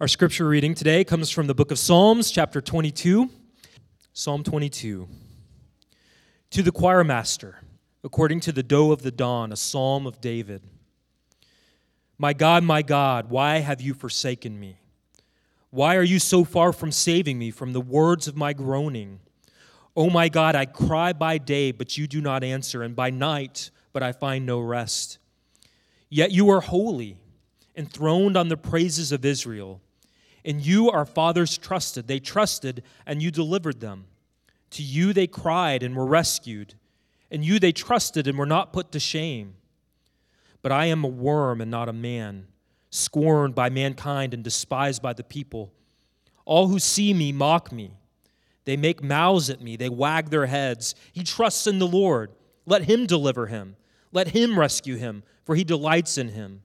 Our scripture reading today comes from the book of Psalms, chapter 22. Psalm 22. To the choir master, according to the doe of the dawn, a psalm of David. My God, why have you forsaken me? Why are you so far from saving me from the words of my groaning? O my God, I cry by day, but you do not answer, and by night, but I find no rest. Yet you are holy, enthroned on the praises of Israel. In you our fathers trusted. They trusted, and you delivered them. To you they cried and were rescued. In you they trusted and were not put to shame. But I am a worm and not a man, scorned by mankind and despised by the people. All who see me mock me. They make mouths at me. They wag their heads. He trusts in the Lord. Let him deliver him. Let him rescue him, for he delights in him.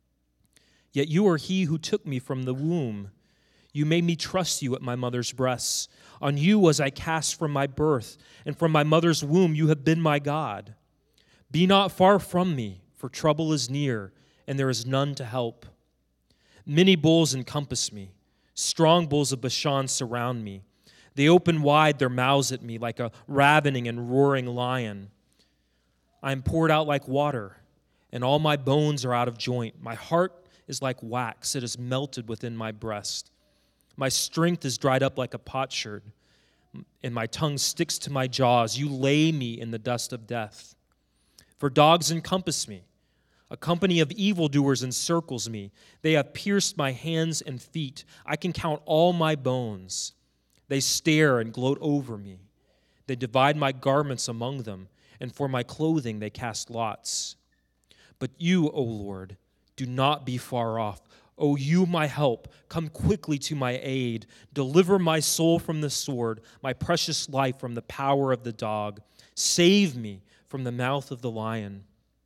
Yet you are he who took me from the womb. You made me trust you at my mother's breasts. On you was I cast from my birth, and from my mother's womb you have been my God. Be not far from me, for trouble is near, and there is none to help. Many bulls encompass me. Strong bulls of Bashan surround me. They open wide their mouths at me like a ravening and roaring lion. I am poured out like water, and all my bones are out of joint. My heart is like wax. It is melted within my breast. My strength is dried up like a potsherd, and my tongue sticks to my jaws. You lay me in the dust of death. For dogs encompass me. A company of evildoers encircles me. They have pierced my hands and feet. I can count all my bones. They stare and gloat over me. They divide my garments among them, and for my clothing they cast lots. But you, O Lord, do not be far off. O you, my help, come quickly to my aid. Deliver my soul from the sword, my precious life from the power of the dog. Save me from the mouth of the lion.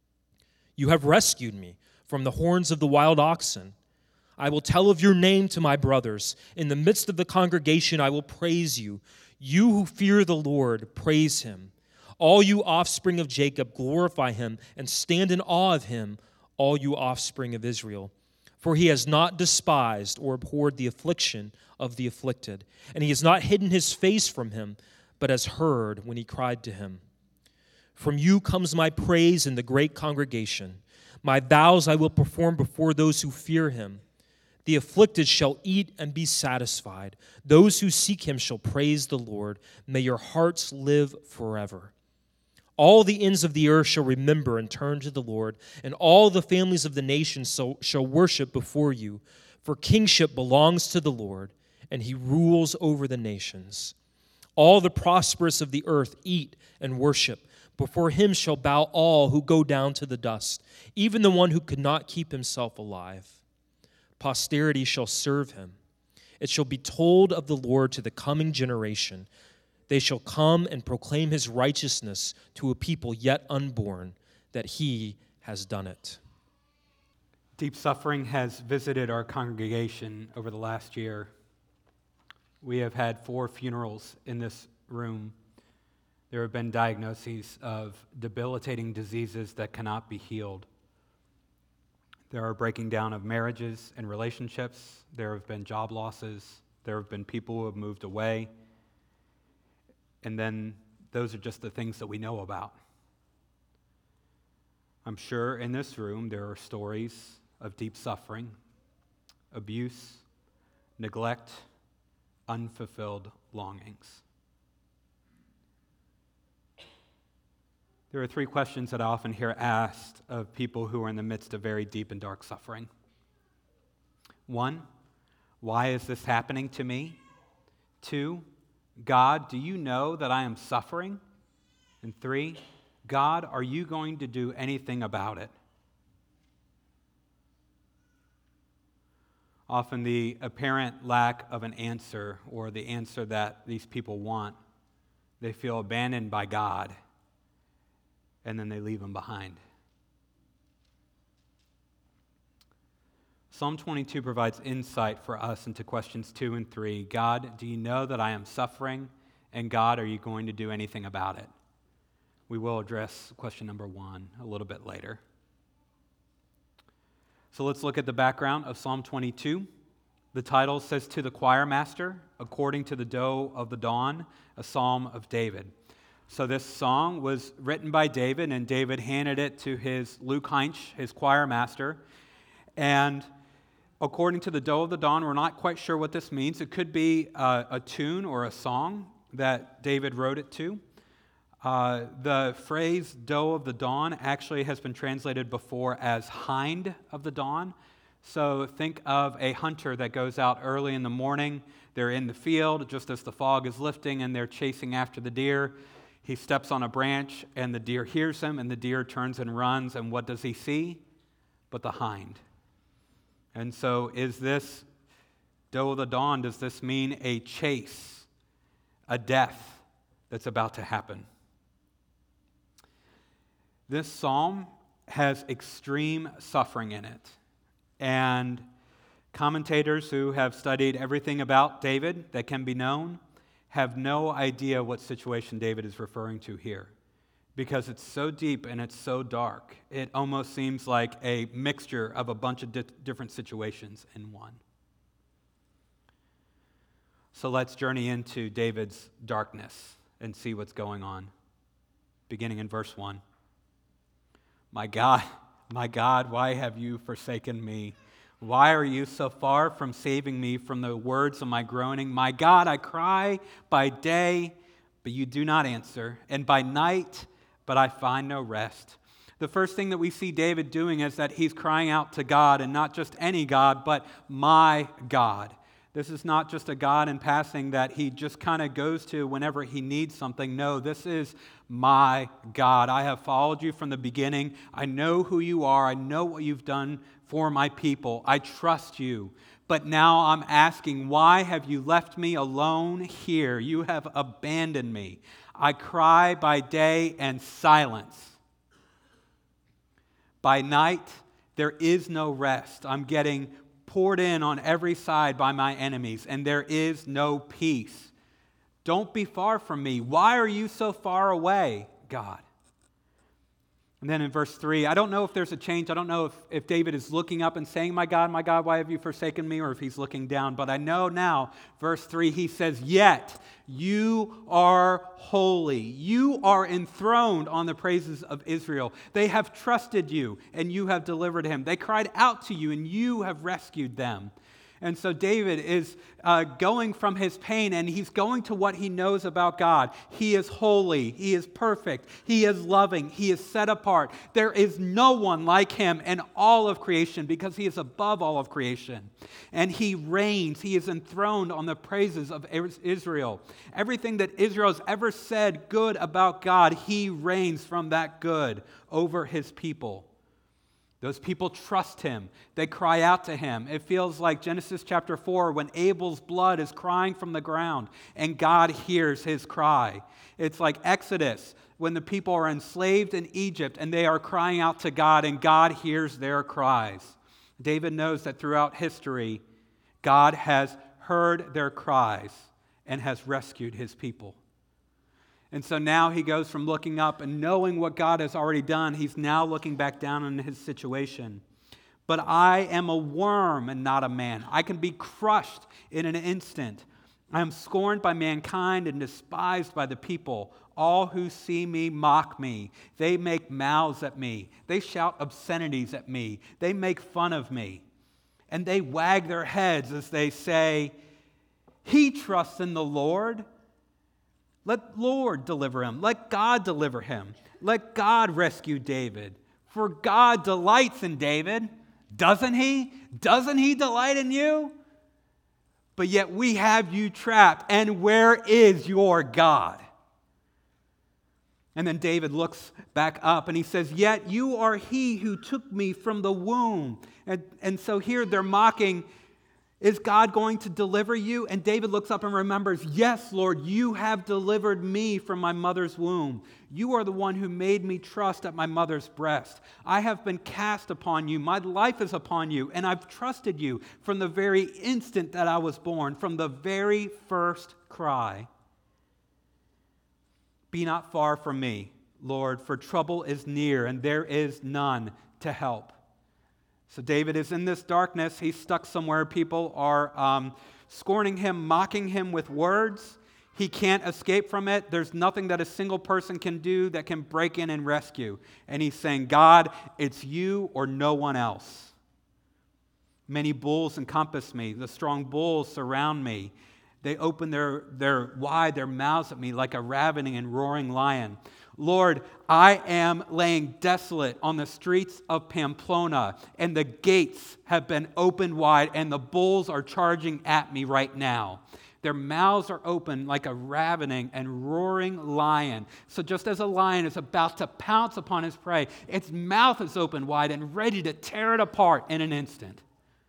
You have rescued me from the horns of the wild oxen. I will tell of your name to my brothers. In the midst of the congregation I will praise you. You who fear the Lord, praise him. All you offspring of Jacob, glorify him and stand in awe of him, all you offspring of Israel. For he has not despised or abhorred the affliction of the afflicted, and he has not hidden his face from him, but has heard when he cried to him. From you comes my praise in the great congregation. My vows I will perform before those who fear him. The afflicted shall eat and be satisfied. Those who seek him shall praise the Lord. May your hearts live forever. All the ends of the earth shall remember and turn to the Lord, and all the families of the nations shall worship before you. For kingship belongs to the Lord, and he rules over the nations. All the prosperous of the earth eat and worship. Before him shall bow all who go down to the dust, even the one who could not keep himself alive. Posterity shall serve him. It shall be told of the Lord to the coming generation. They shall come and proclaim his righteousness to a people yet unborn, that he has done it. Deep suffering has visited our congregation over the last year. We have had 4 funerals in this room. There have been diagnoses of debilitating diseases that cannot be healed. There are breaking down of marriages and relationships. There have been job losses. There have been people who have moved away. And then those are just the things that we know about. I'm sure in this room there are stories of deep suffering, abuse, neglect, unfulfilled longings. There are 3 questions that I often hear asked of people who are in the midst of very deep and dark suffering. 1, why is this happening to me? 2, God, do you know that I am suffering? And 3, God, are you going to do anything about it? Often the apparent lack of an answer, or the answer that these people want, they feel abandoned by God, and then they leave him behind. Psalm 22 provides insight for us into questions 2 and 3. God, do you know that I am suffering? And God, are you going to do anything about it? We will address question number 1 a little bit later. So let's look at the background of Psalm 22. The title says, "To the choir master, according to the doe of the dawn, a psalm of David." So this song was written by David, and David handed it to Luke Heinch, his choir master. And according to the doe of the dawn, we're not quite sure what this means. It could be a tune or a song that David wrote it to. The phrase doe of the dawn actually has been translated before as hind of the dawn. So think of a hunter that goes out early in the morning. They're in the field just as the fog is lifting and they're chasing after the deer. He steps on a branch and the deer hears him and the deer turns and runs. And what does he see? But the hind. And so is this doe of the dawn, does this mean a chase, a death that's about to happen? This psalm has extreme suffering in it. And commentators who have studied everything about David that can be known have no idea what situation David is referring to here, because it's so deep and it's so dark. It almost seems like a mixture of a bunch of different situations in one. So let's journey into David's darkness and see what's going on, beginning in verse 1. My God, why have you forsaken me? Why are you so far from saving me from the words of my groaning? My God, I cry by day, but you do not answer, and by night, but I find no rest. The first thing that we see David doing is that he's crying out to God, and not just any God, but my God. This is not just a God in passing that he just kind of goes to whenever he needs something. No, this is my God. I have followed you from the beginning. I know who you are. I know what you've done for my people. I trust you. But now I'm asking, why have you left me alone here? You have abandoned me. I cry by day and silence. By night, there is no rest. I'm getting poured in on every side by my enemies, and there is no peace. Don't be far from me. Why are you so far away, God? And then in verse 3, I don't know if there's a change. I don't know if David is looking up and saying, my God, why have you forsaken me? Or if he's looking down. But I know now, verse 3, he says, yet you are holy. You are enthroned on the praises of Israel. They have trusted you, and you have delivered him. They cried out to you, and you have rescued them. And so David is going from his pain, and he's going to what he knows about God. He is holy. He is perfect. He is loving. He is set apart. There is no one like him in all of creation, because he is above all of creation. And he reigns. He is enthroned on the praises of Israel. Everything that Israel has ever said good about God, he reigns from that good over his people. Those people trust him. They cry out to him. It feels like Genesis chapter 4 when Abel's blood is crying from the ground and God hears his cry. It's like Exodus when the people are enslaved in Egypt and they are crying out to God and God hears their cries. David knows that throughout history, God has heard their cries and has rescued his people. And so now he goes from looking up and knowing what God has already done, he's now looking back down on his situation. But I am a worm and not a man. I can be crushed in an instant. I am scorned by mankind and despised by the people. All who see me mock me. They make mouths at me. They shout obscenities at me. They make fun of me. And they wag their heads as they say, he trusts in the Lord. Let Lord deliver him. Let God deliver him. Let God rescue David. For God delights in David, doesn't he? Doesn't he delight in you? But yet we have you trapped. And where is your God? And then David looks back up and he says, yet you are he who took me from the womb. And so here they're mocking, is God going to deliver you? And David looks up and remembers, yes, Lord, you have delivered me from my mother's womb. You are the one who made me trust at my mother's breast. I have been cast upon you. My life is upon you, and I've trusted you from the very instant that I was born, from the very first cry. Be not far from me, Lord, for trouble is near, and there is none to help. So David is in this darkness. He's stuck somewhere. People are scorning him, mocking him with words. He can't escape from it. There's nothing that a single person can do that can break in and rescue. And he's saying, God, it's you or no one else. Many bulls encompass me. The strong bulls surround me. They open their mouths at me like a ravening and roaring lion. Lord, I am laying desolate on the streets of Pamplona, and the gates have been opened wide, and the bulls are charging at me right now. Their mouths are open like a ravening and roaring lion. So just as a lion is about to pounce upon his prey, its mouth is open wide and ready to tear it apart in an instant.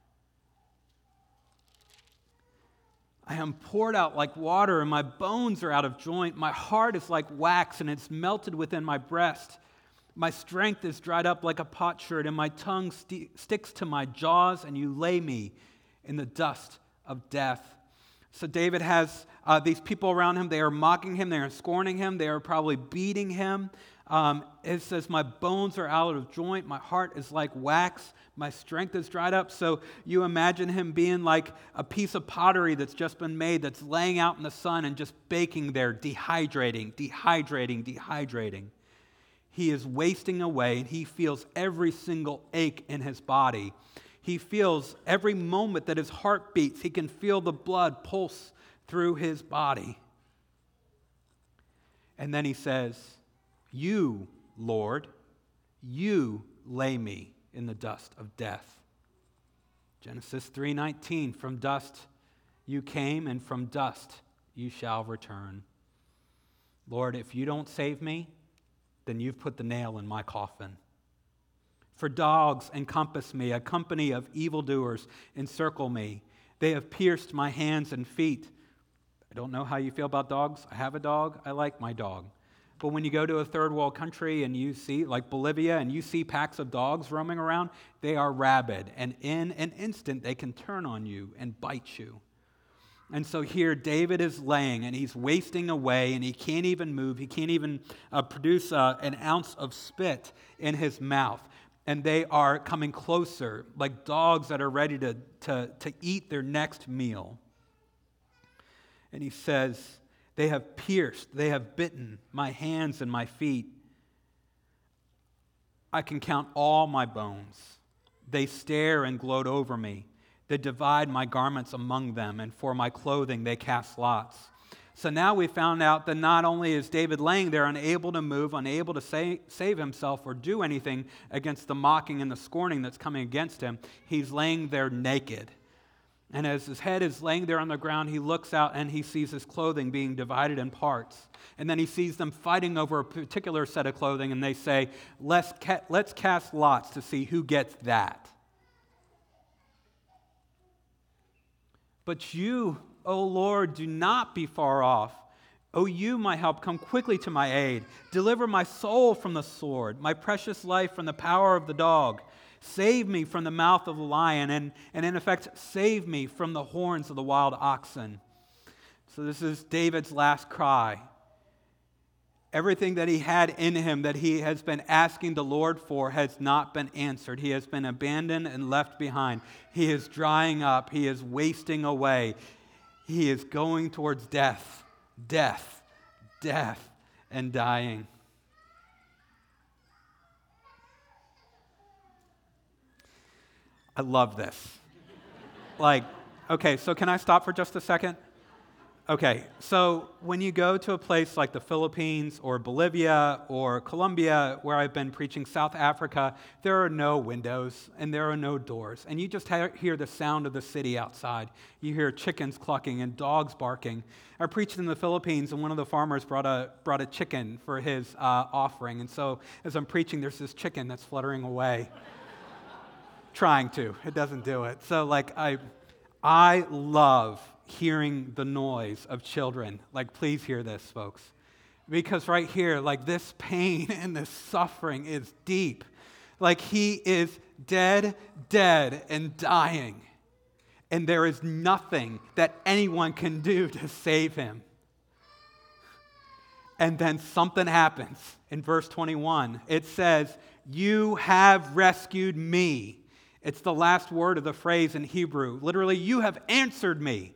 I am poured out like water, and my bones are out of joint. My heart is like wax, and it's melted within my breast. My strength is dried up like a potsherd, and my tongue sticks to my jaws, and you lay me in the dust of death. So David has these people around him. They are mocking him. They are scorning him. They are probably beating him. It says, my bones are out of joint. My heart is like wax. My strength is dried up. So you imagine him being like a piece of pottery that's just been made, that's laying out in the sun and just baking there, dehydrating. He is wasting away, and he feels every single ache in his body. He feels every moment that his heart beats. He can feel the blood pulse through his body. And then he says, you, Lord, you lay me in the dust of death. Genesis 3:19, from dust you came, and from dust you shall return. Lord, if you don't save me, then you've put the nail in my coffin. For dogs encompass me, a company of evildoers encircle me. They have pierced my hands and feet. I don't know how you feel about dogs. I have a dog. I like my dog. But when you go to a third world country and you see, like Bolivia, and you see packs of dogs roaming around, they are rabid. And in an instant, they can turn on you and bite you. And so here, David is laying, and he's wasting away, and he can't even move. He can't even produce an ounce of spit in his mouth. And they are coming closer, like dogs that are ready to eat their next meal. And he says, they have pierced, they have bitten my hands and my feet. I can count all my bones. They stare and gloat over me. They divide my garments among them, and for my clothing they cast lots. So now we found out that not only is David laying there unable to move, unable to save himself or do anything against the mocking and the scorning that's coming against him, he's laying there naked. And as his head is laying there on the ground, he looks out and he sees his clothing being divided in parts. And then he sees them fighting over a particular set of clothing, and they say, let's cast lots to see who gets that. But you, O Lord, do not be far off. O you, my help, come quickly to my aid. Deliver my soul from the sword, my precious life from the power of the dog. Save me from the mouth of the lion, and in effect, save me from the horns of the wild oxen. So this is David's last cry. Everything that he had in him that he has been asking the Lord for has not been answered. He has been abandoned and left behind. He is drying up. He is wasting away. He is going towards death, and dying. I love this. Okay, so can I stop for just a second? Okay, so when you go to a place like the Philippines or Bolivia or Colombia, where I've been preaching, South Africa, there are no windows and there are no doors. And you just hear the sound of the city outside. You hear chickens clucking and dogs barking. I preached in the Philippines, and one of the farmers brought a chicken for his offering. And so as I'm preaching, there's this chicken that's fluttering away. Trying to. It doesn't do it. So I love hearing the noise of children. Please hear this, folks. Because right here, this pain and this suffering is deep. He is dead, and dying. And there is nothing that anyone can do to save him. And then something happens. In verse 21, it says, you have rescued me. It's the last word of the phrase in Hebrew. Literally, you have answered me.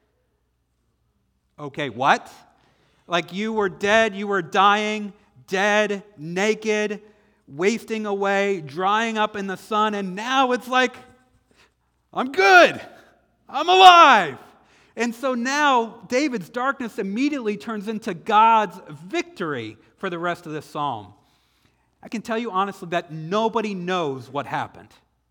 Okay, what? Like you were dead, you were dying, dead, naked, wasting away, drying up in the sun, and now it's like, I'm good. I'm alive. And so now David's darkness immediately turns into God's victory for the rest of this psalm. I can tell you honestly that nobody knows what happened,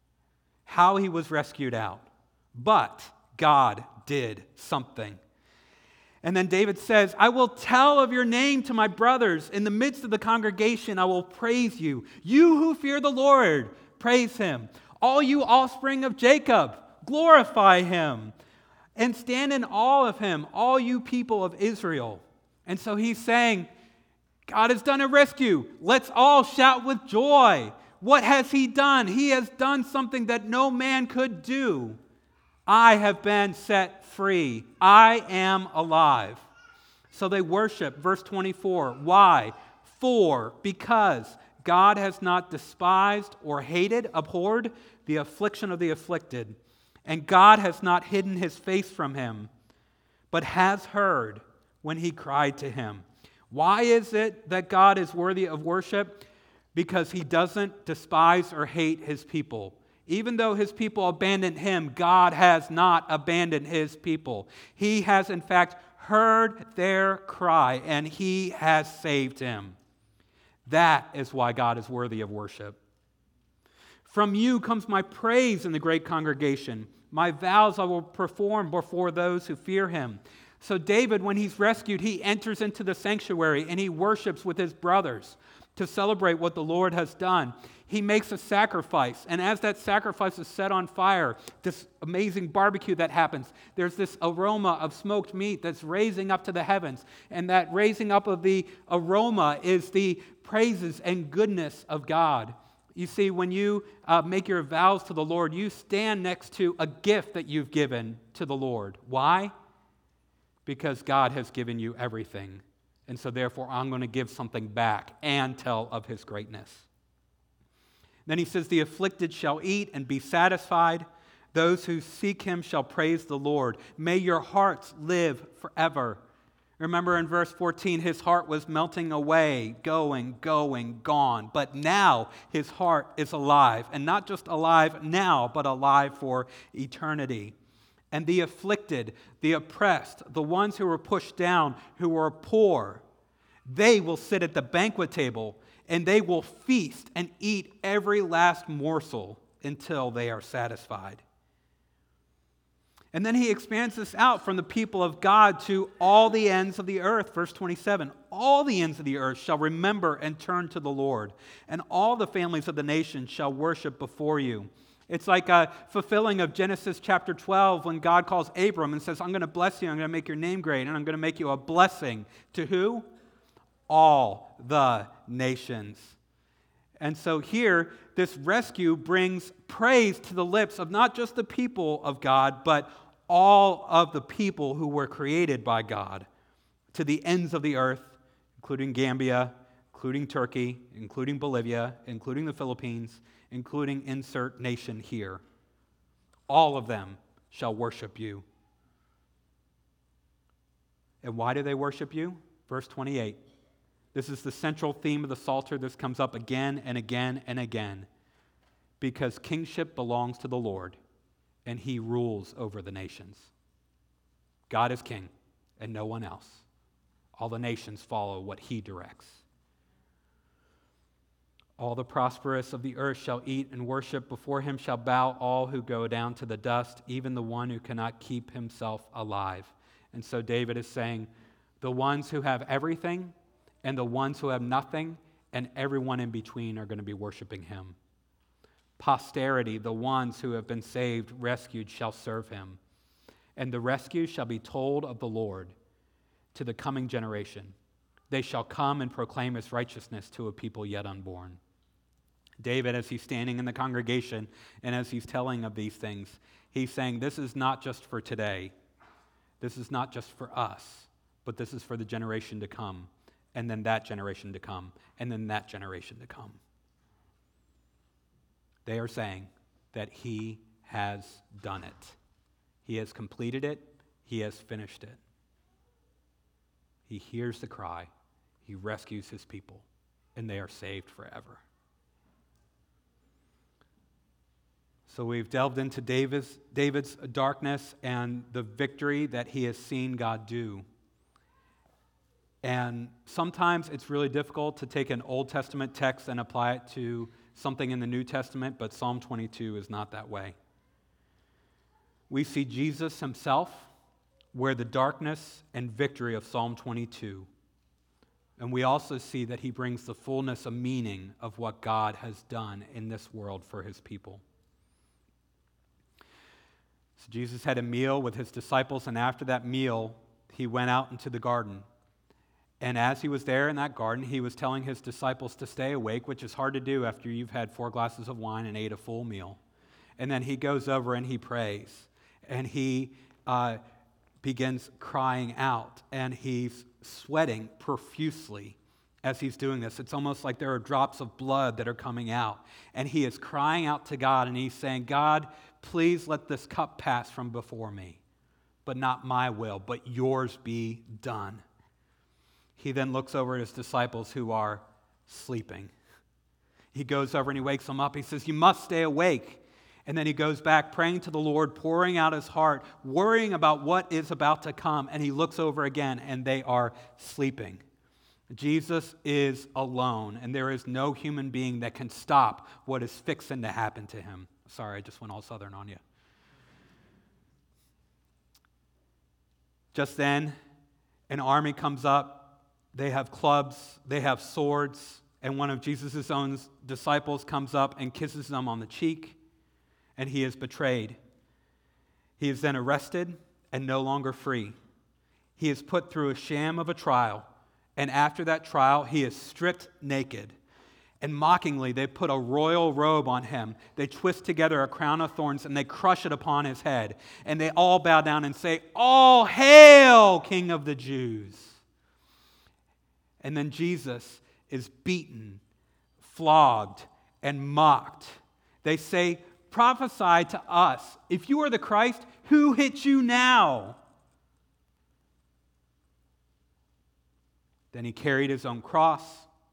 how he was rescued out. But God did something. And then David says, I will tell of your name to my brothers. In the midst of the congregation, I will praise you. You who fear the Lord, praise him. All you offspring of Jacob, glorify him. And stand in awe of him, all you people of Israel. And so he's saying, God has done a rescue. Let's all shout with joy. What has he done? He has done something that no man could do. I have been set free. I am alive. So they worship. Verse 24. Why? Because God has not despised or hated, abhorred the affliction of the afflicted. And God has not hidden his face from him, but has heard when he cried to him. Why is it that God is worthy of worship? Because he doesn't despise or hate his people. Even though his people abandoned him, God has not abandoned his people. He has, in fact, heard their cry, and he has saved him. That is why God is worthy of worship. From you comes my praise in the great congregation. My vows I will perform before those who fear him. So David, when he's rescued, he enters into the sanctuary and he worships with his brothers to celebrate what the Lord has done. He makes a sacrifice, and as that sacrifice is set on fire, this amazing barbecue that happens, there's this aroma of smoked meat that's raising up to the heavens, and that raising up of the aroma is the praises and goodness of God. You see, when you make your vows to the Lord, you stand next to a gift that you've given to the Lord. Why? Because God has given you everything. And so therefore, I'm going to give something back and tell of his greatness. Then he says, the afflicted shall eat and be satisfied. Those who seek him shall praise the Lord. May your hearts live forever. Remember in verse 14, his heart was melting away, going, gone. But now his heart is alive. And not just alive now, but alive for eternity. And the afflicted, the oppressed, the ones who were pushed down, who were poor, they will sit at the banquet table, and they will feast and eat every last morsel until they are satisfied. And then he expands this out from the people of God to all the ends of the earth. Verse 27, all the ends of the earth shall remember and turn to the Lord, and all the families of the nations shall worship before you. It's like a fulfilling of Genesis chapter 12 when God calls Abram and says, I'm going to bless you, I'm going to make your name great, and I'm going to make you a blessing. To who? All the nations. And so here, this rescue brings praise to the lips of not just the people of God, but all of the people who were created by God to the ends of the earth, including Gambia, including Turkey, including Bolivia, including the Philippines, including insert nation here. All of them shall worship you. And why do they worship you? Verse 28. This is the central theme of the Psalter. This comes up again and again and again. Because kingship belongs to the Lord, and he rules over the nations. God is king, and no one else. All the nations follow what he directs. All the prosperous of the earth shall eat and worship. Before him shall bow all who go down to the dust, even the one who cannot keep himself alive. And so David is saying, the ones who have everything and the ones who have nothing and everyone in between are going to be worshiping him. Posterity, the ones who have been saved, rescued, shall serve him. And the rescue shall be told of the Lord to the coming generation. They shall come and proclaim his righteousness to a people yet unborn. David, as he's standing in the congregation and as he's telling of these things, he's saying this is not just for today. This is not just for us, but this is for the generation to come, and then that generation to come, and then that generation to come. They are saying, that he has done it. He has completed it. He has finished it. He hears the cry. He rescues his people, and they are saved forever. So we've delved into David's darkness and the victory that he has seen God do. And sometimes it's really difficult to take an Old Testament text and apply it to something in the New Testament, but Psalm 22 is not that way. We see Jesus himself wear the darkness and victory of Psalm 22. And we also see that he brings the fullness of meaning of what God has done in this world for his people. So Jesus had a meal with his disciples, and after that meal, he went out into the garden. And as he was there in that garden, he was telling his disciples to stay awake, which is hard to do after you've had 4 glasses of wine and ate a full meal. And then he goes over and he prays. And he begins crying out. And he's sweating profusely as he's doing this. It's almost like there are drops of blood that are coming out. And he is crying out to God, and he's saying, God, please let this cup pass from before me, but not my will, but yours be done. He then looks over at his disciples who are sleeping. He goes over and he wakes them up. He says, you must stay awake. And then he goes back praying to the Lord, pouring out his heart, worrying about what is about to come. And he looks over again, and they are sleeping. Jesus is alone, and there is no human being that can stop what is fixing to happen to him. Sorry, I just went all Southern on you. Just then, an army comes up. They have clubs, they have swords, and one of Jesus' own disciples comes up and kisses them on the cheek, and he is betrayed. He is then arrested and no longer free. He is put through a sham of a trial, and after that trial, he is stripped naked. And mockingly, they put a royal robe on him. They twist together a crown of thorns, and they crush it upon his head. And they all bow down and say, all hail, King of the Jews. And then Jesus is beaten, flogged, and mocked. They say, prophesy to us. If you are the Christ, who hit you now? Then he carried his own cross,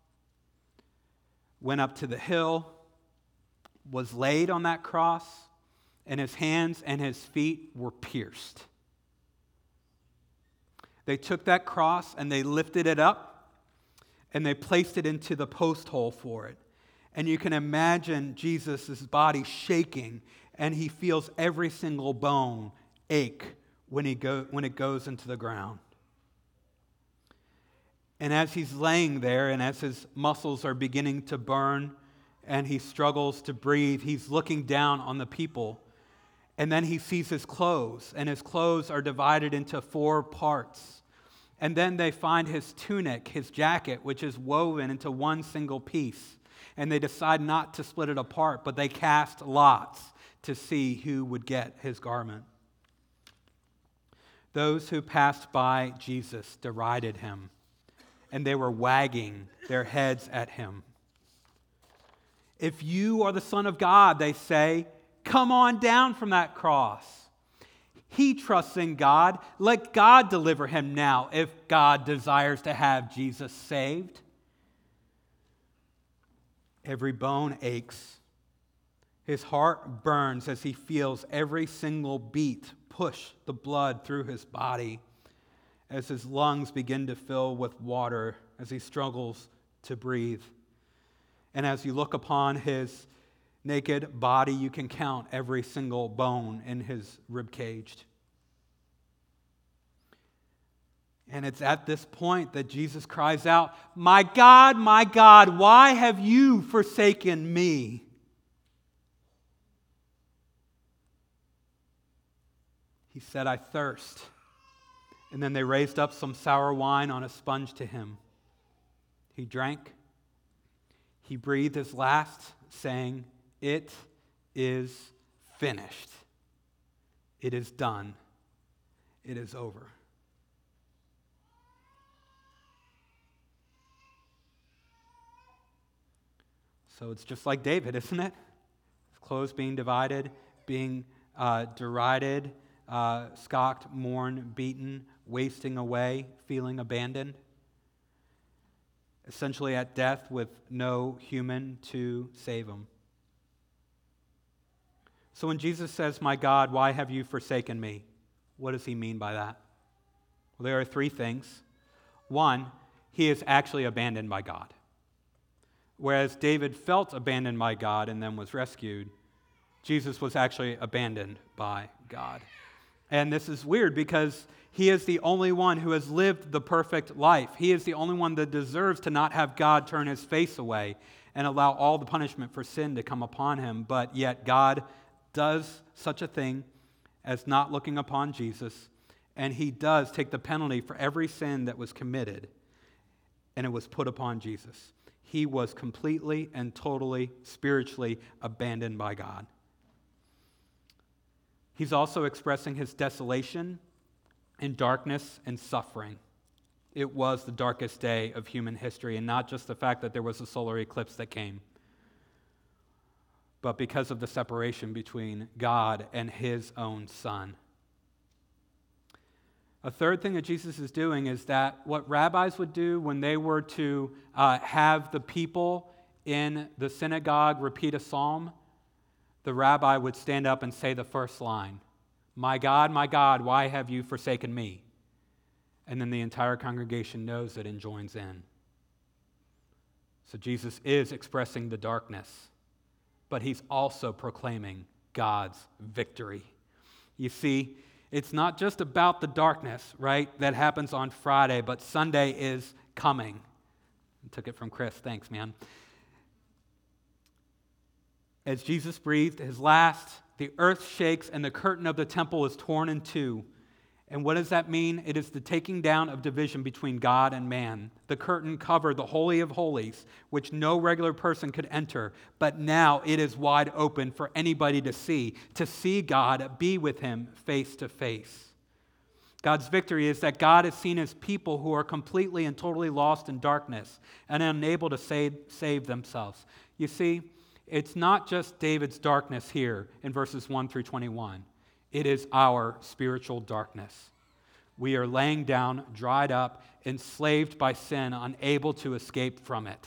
went up to the hill, was laid on that cross, and his hands and his feet were pierced. They took that cross and they lifted it up and they placed it into the post hole for it. And you can imagine Jesus' body shaking, and he feels every single bone ache when it goes into the ground. And as he's laying there, and as his muscles are beginning to burn, and he struggles to breathe, he's looking down on the people. And then he sees his clothes, and his clothes are divided into 4 parts. And then they find his tunic, his jacket, which is woven into one single piece. And they decide not to split it apart, but they cast lots to see who would get his garment. Those who passed by Jesus derided him, and they were wagging their heads at him. If you are the Son of God, they say, come on down from that cross. He trusts in God. Let God deliver him now if God desires to have Jesus saved. Every bone aches. His heart burns as he feels every single beat push the blood through his body, as his lungs begin to fill with water, as he struggles to breathe. And as you look upon his naked body, you can count every single bone in his rib cage. And it's at this point that Jesus cries out, my God, why have you forsaken me? He said, I thirst. And then they raised up some sour wine on a sponge to him. He drank. He breathed his last, saying, it is finished. It is done. It is over. So it's just like David, isn't it? His clothes being divided, being derided, scoffed, mourned, beaten, wasting away, feeling abandoned. Essentially at death with no human to save him. So when Jesus says, "My God, why have you forsaken me?" what does he mean by that? Well, there are three things. One, he is actually abandoned by God. Whereas David felt abandoned by God and then was rescued, Jesus was actually abandoned by God. And this is weird because he is the only one who has lived the perfect life. He is the only one that deserves to not have God turn his face away and allow all the punishment for sin to come upon him. But yet God does such a thing as not looking upon Jesus, and he does take the penalty for every sin that was committed, and it was put upon Jesus. He was completely and totally, spiritually abandoned by God. He's also expressing his desolation and darkness and suffering. It was the darkest day of human history, and not just the fact that there was a solar eclipse that came, but because of the separation between God and his own Son. A third thing that Jesus is doing is that what rabbis would do when they were to have the people in the synagogue repeat a psalm, the rabbi would stand up and say the first line, my God, why have you forsaken me?" And then the entire congregation knows it and joins in. So Jesus is expressing the darkness, but he's also proclaiming God's victory. You see, it's not just about the darkness, right, that happens on Friday, but Sunday is coming. I took it from Chris. Thanks, man. As Jesus breathed his last, the earth shakes and the curtain of the temple is torn in two. And what does that mean? It is the taking down of division between God and man. The curtain covered the Holy of Holies, which no regular person could enter, but now it is wide open for anybody to see God, be with him face to face. God's victory is that God has seen his people who are completely and totally lost in darkness and unable to save themselves. You see, it's not just David's darkness here in verses 1 through 21. It is our spiritual darkness. We are laying down, dried up, enslaved by sin, unable to escape from it.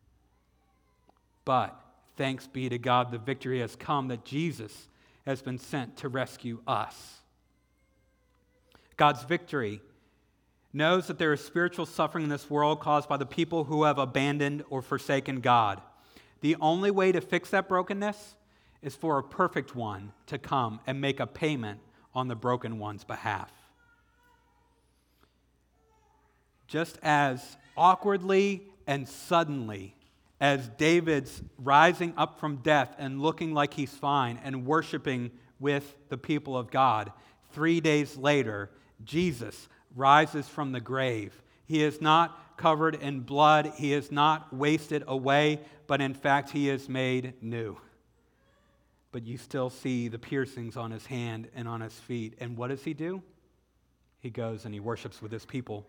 But thanks be to God, the victory has come that Jesus has been sent to rescue us. God's victory knows that there is spiritual suffering in this world caused by the people who have abandoned or forsaken God. The only way to fix that brokenness is for a perfect one to come and make a payment on the broken one's behalf. Just as awkwardly and suddenly as David's rising up from death and looking like he's fine and worshiping with the people of God, 3 days later, Jesus rises from the grave. He is not covered in blood. He is not wasted away, but in fact, he is made new. But you still see the piercings on his hand and on his feet. And what does he do? He goes and he worships with his people.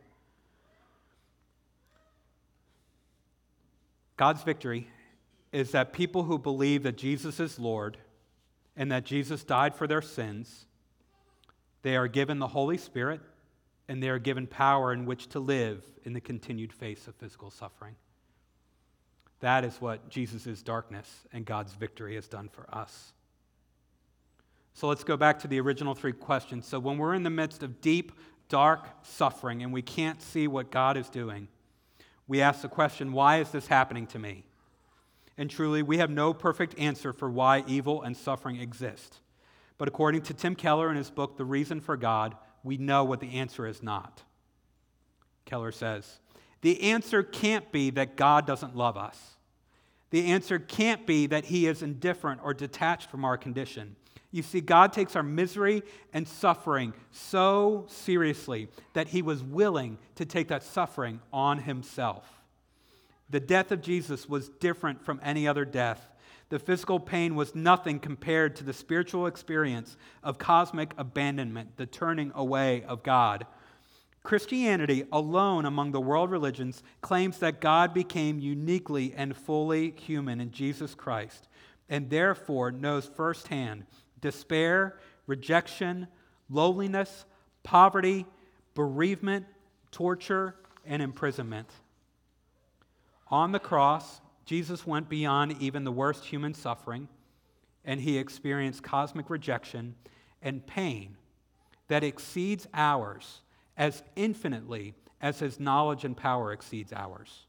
God's victory is that people who believe that Jesus is Lord and that Jesus died for their sins, they are given the Holy Spirit and they are given power in which to live in the continued face of physical suffering. That is what Jesus' darkness and God's victory has done for us. So let's go back to the original three questions. So when we're in the midst of deep, dark suffering and we can't see what God is doing, we ask the question, why is this happening to me? And truly, we have no perfect answer for why evil and suffering exist. But according to Tim Keller in his book, The Reason for God, we know what the answer is not. Keller says, the answer can't be that God doesn't love us. The answer can't be that he is indifferent or detached from our condition. You see, God takes our misery and suffering so seriously that he was willing to take that suffering on himself. The death of Jesus was different from any other death. The physical pain was nothing compared to the spiritual experience of cosmic abandonment, the turning away of God. Christianity alone among the world religions claims that God became uniquely and fully human in Jesus Christ, and therefore knows firsthand despair, rejection, loneliness, poverty, bereavement, torture, and imprisonment. On the cross, Jesus went beyond even the worst human suffering, and he experienced cosmic rejection and pain that exceeds ours as infinitely as his knowledge and power exceeds ours.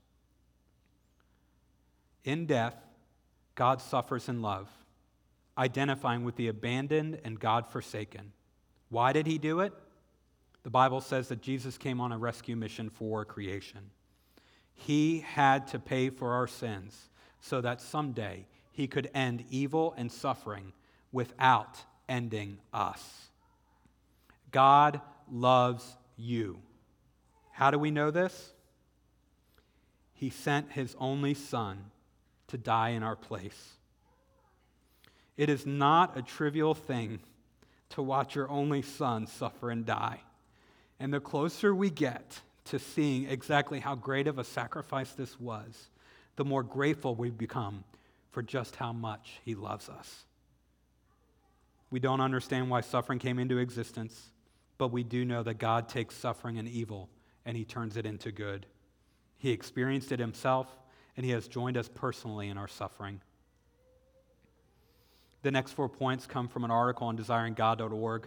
In death, God suffers in love, identifying with the abandoned and God-forsaken. Why did he do it? The Bible says that Jesus came on a rescue mission for creation. He had to pay for our sins so that someday he could end evil and suffering without ending us. God loves you. How do we know this? He sent his only Son to die in our place. It is not a trivial thing to watch your only Son suffer and die. And the closer we get to seeing exactly how great of a sacrifice this was, the more grateful we become for just how much he loves us. We don't understand why suffering came into existence, but we do know that God takes suffering and evil and he turns it into good. He experienced it himself, and he has joined us personally in our suffering. The next 4 points come from an article on desiringgod.org.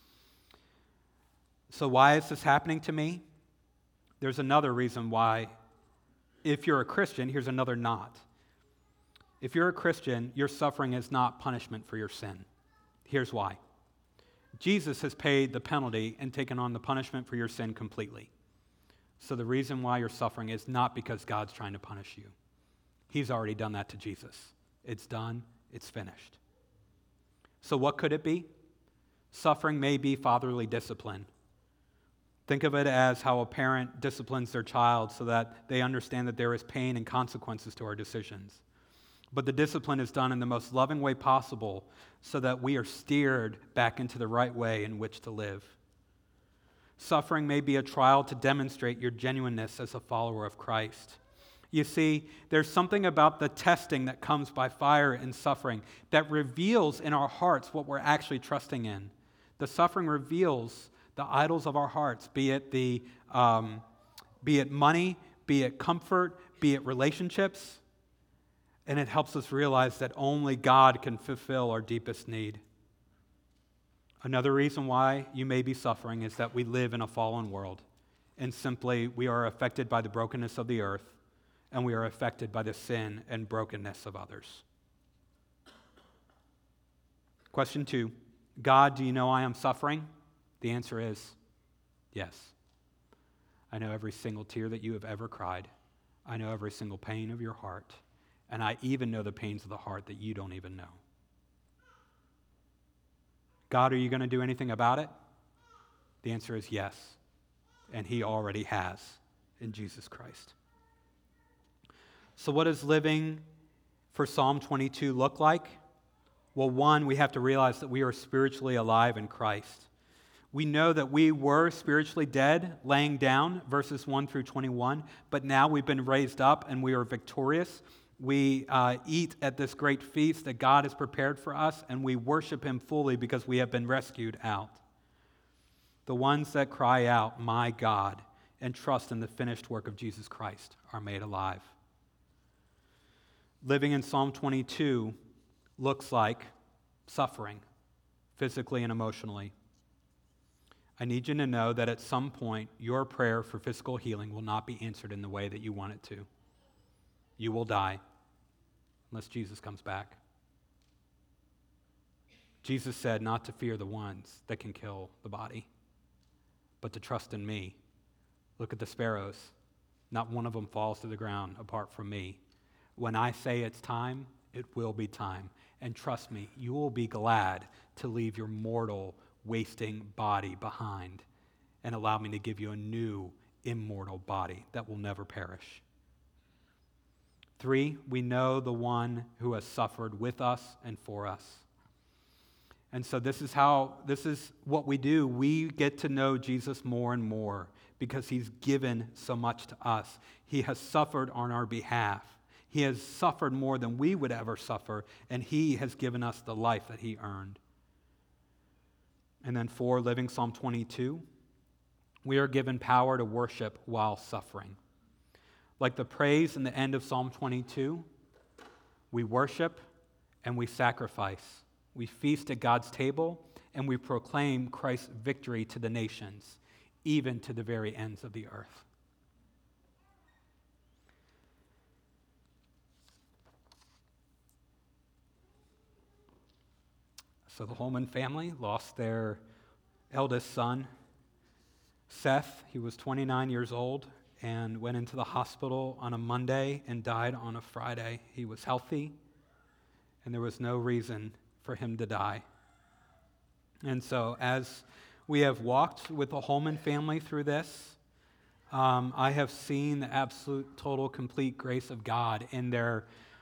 So why is this happening to me? There's another reason why. If you're a Christian, here's another not. If you're a Christian, your suffering is not punishment for your sin. Here's why. Jesus has paid the penalty and taken on the punishment for your sin completely. So the reason why you're suffering is not because God's trying to punish you. He's already done that to Jesus. It's done. It's finished. So what could it be? Suffering may be fatherly discipline. Think of it as how a parent disciplines their child so that they understand that there is pain and consequences to our decisions. But the discipline is done in the most loving way possible so that we are steered back into the right way in which to live. Suffering may be a trial to demonstrate your genuineness as a follower of Christ. You see, there's something about the testing that comes by fire and suffering that reveals in our hearts what we're actually trusting in. The suffering reveals the idols of our hearts, be it money, be it comfort, be it relationships, and it helps us realize that only God can fulfill our deepest need. Another reason why you may be suffering is that we live in a fallen world, and simply we are affected by the brokenness of the earth, and we are affected by the sin and brokenness of others. Question 2, God, do you know I am suffering? The answer is yes. I know every single tear that you have ever cried. I know every single pain of your heart, and I even know the pains of the heart that you don't even know. God, are you going to do anything about it? The answer is yes, and he already has in Jesus Christ. So what does living for Psalm 22 look like? Well, one, we have to realize that we are spiritually alive in Christ. We know that we were spiritually dead, laying down, verses 1 through 21, but now we've been raised up and we are victorious. We eat at this great feast that God has prepared for us, and we worship him fully because we have been rescued out. The ones that cry out, "My God," and trust in the finished work of Jesus Christ are made alive. Living in Psalm 22 looks like suffering, physically and emotionally. I need you to know that at some point, your prayer for physical healing will not be answered in the way that you want it to. You will die unless Jesus comes back. Jesus said not to fear the ones that can kill the body, but to trust in me. Look at the sparrows. Not one of them falls to the ground apart from me. When I say it's time, it will be time. And trust me, you will be glad to leave your mortal, wasting body behind and allow me to give you a new, immortal body that will never perish. 3, we know the one who has suffered with us and for us. And so this is what we do. We get to know Jesus more and more because he's given so much to us. He has suffered on our behalf. He has suffered more than we would ever suffer, and he has given us the life that he earned. And then 4, living Psalm 22, we are given power to worship while suffering. Like the praise in the end of Psalm 22, we worship and we sacrifice. We feast at God's table and we proclaim Christ's victory to the nations, even to the very ends of the earth. So the Holman family lost their eldest son, Seth. He was 29 years old and went into the hospital on a Monday and died on a Friday. He was healthy, and there was no reason for him to die. And so as we have walked with the Holman family through this, I have seen the absolute, total, complete grace of God in their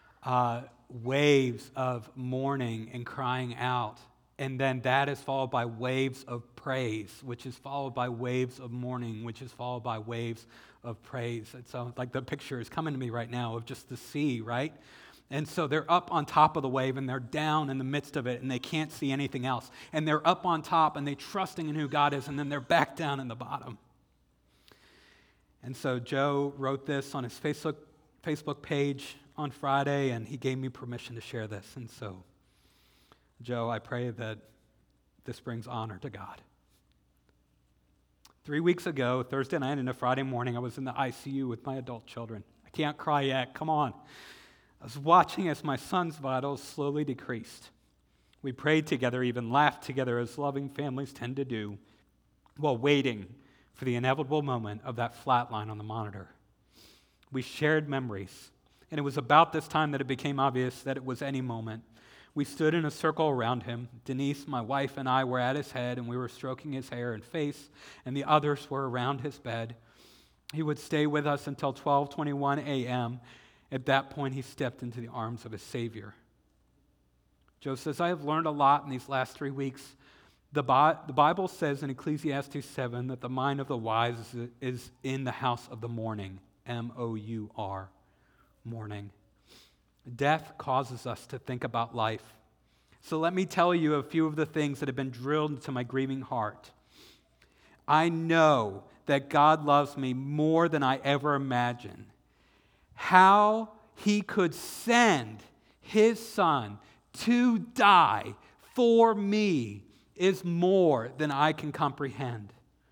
waves of mourning and crying out. And then that is followed by waves of praise, which is followed by waves of mourning, which is followed by waves of praise. And so like the picture is coming to me right now of just the sea, right? And so they're up on top of the wave and they're down in the midst of it and they can't see anything else. And they're up on top and they're trusting in who God is, and then they're back down in the bottom. And so Joe wrote this on his Facebook page on Friday, and he gave me permission to share this. And so, Joe, I pray that this brings honor to God. 3 weeks ago, Thursday night and a Friday morning, I was in the ICU with my adult children. I can't cry yet, come on. I was watching as my son's vitals slowly decreased. We prayed together, even laughed together as loving families tend to do, while waiting for the inevitable moment of that flat line on the monitor. We shared memories, and it was about this time that it became obvious that it was any moment. We stood in a circle around him. Denise, my wife, and I were at his head, and we were stroking his hair and face, and the others were around his bed. He would stay with us until 12:21 a.m. At that point, he stepped into the arms of his Savior. Joe says, I have learned a lot in these last 3 weeks. The Bible says in Ecclesiastes 7 that the mind of the wise is in the house of the mourning, M-O-U-R, mourning. Death causes us to think about life. So let me tell you a few of the things that have been drilled into my grieving heart. I know that God loves me more than I ever imagined. How he could send his son to die for me is more than I can comprehend.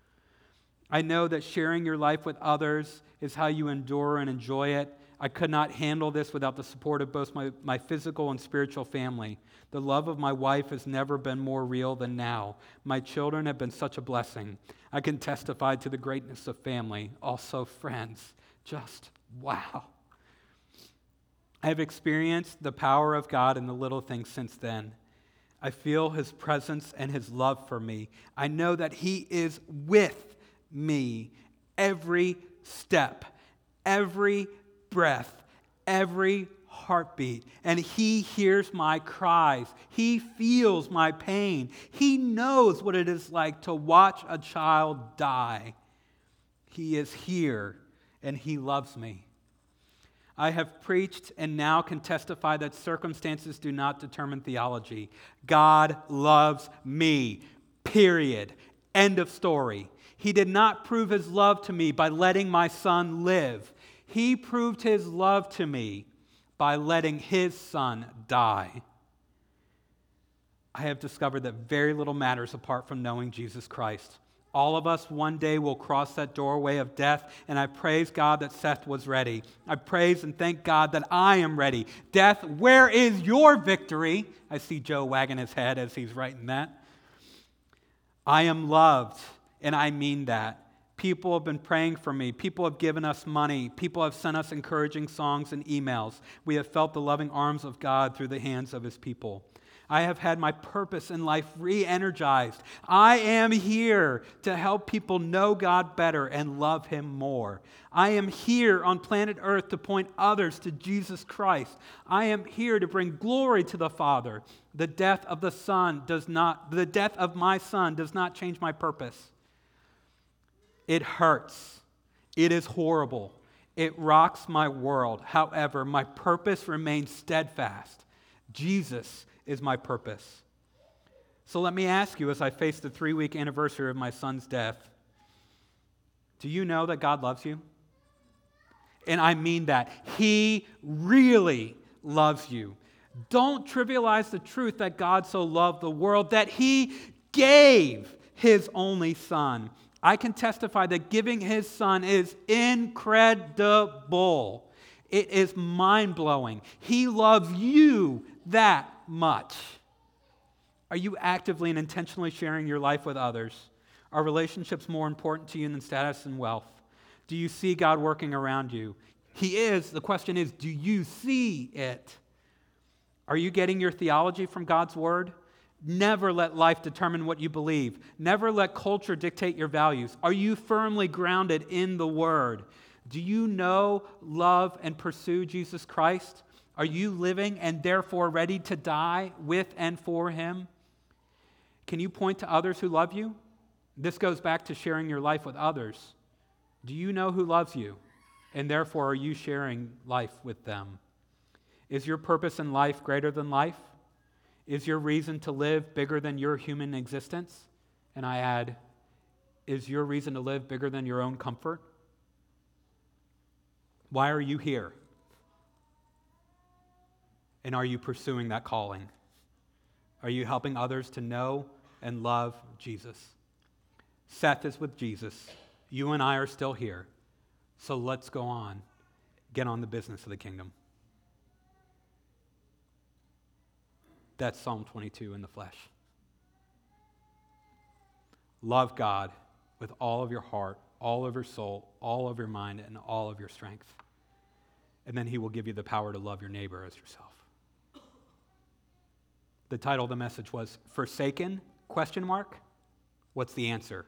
I know that sharing your life with others is how you endure and enjoy it. I could not handle this without the support of both my physical and spiritual family. The love of my wife has never been more real than now. My children have been such a blessing. I can testify to the greatness of family, also friends. Just wow. I have experienced the power of God in the little things since then. I feel his presence and his love for me. I know that he is with me every step, every breath, every heartbeat. And he hears my cries. He feels my pain. He knows what it is like to watch a child die. He is here and he loves me. I have preached and now can testify that circumstances do not determine theology. God loves me, period. End of story. He did not prove his love to me by letting my son live. He proved his love to me by letting his son die. I have discovered that very little matters apart from knowing Jesus Christ. All of us one day will cross that doorway of death, and I praise God that Seth was ready. I praise and thank God that I am ready. Death, where is your victory? I see Joe wagging his head as he's writing that. I am loved, and I mean that. People have been praying for me. People have given us money. People have sent us encouraging songs and emails. We have felt the loving arms of God through the hands of his people. I have had my purpose in life re-energized. I am here to help people know God better and love him more. I am here on planet Earth to point others to Jesus Christ. I am here to bring glory to the Father. The death of my son does not change my purpose. It hurts. It is horrible. It rocks my world. However, my purpose remains steadfast. Jesus is my purpose. So let me ask you, as I face the 3-week anniversary of my son's death, do you know that God loves you? And I mean that. He really loves you. Don't trivialize the truth that God so loved the world that He gave His only Son. I can testify that giving His Son is incredible. It is mind-blowing. He loves you that much. Are you actively and intentionally sharing your life with others? Are relationships more important to you than status and wealth? Do you see God working around you? He is. The question is, do you see it? Are you getting your theology from God's Word? Never let life determine what you believe. Never let culture dictate your values. Are you firmly grounded in the Word? Do you know, love, and pursue Jesus Christ? Are you living and therefore ready to die with and for Him? Can you point to others who love you? This goes back to sharing your life with others. Do you know who loves you? And therefore, are you sharing life with them? Is your purpose in life greater than life? Is your reason to live bigger than your human existence? And I add, is your reason to live bigger than your own comfort? Why are you here? And are you pursuing that calling? Are you helping others to know and love Jesus? Seth is with Jesus. You and I are still here. So let's go on. Get on the business of the kingdom. That's Psalm 22 in the flesh. Love God with all of your heart, all of your soul, all of your mind, and all of your strength. And then He will give you the power to love your neighbor as yourself. The title of the message was Forsaken? ? What's the answer?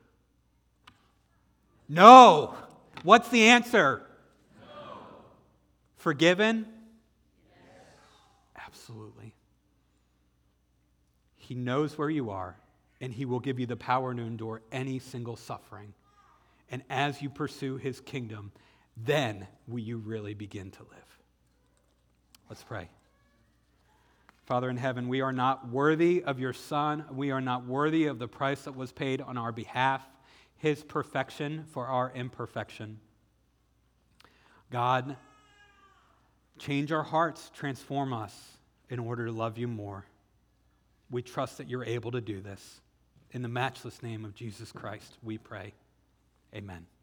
No! What's the answer? No. Forgiven? Yes. Absolutely. He knows where you are, and He will give you the power to endure any single suffering. And as you pursue His kingdom, then will you really begin to live. Let's pray. Father in heaven, we are not worthy of your Son. We are not worthy of the price that was paid on our behalf, His perfection for our imperfection. God, change our hearts, transform us in order to love you more. We trust that you're able to do this. In the matchless name of Jesus Christ, we pray. Amen.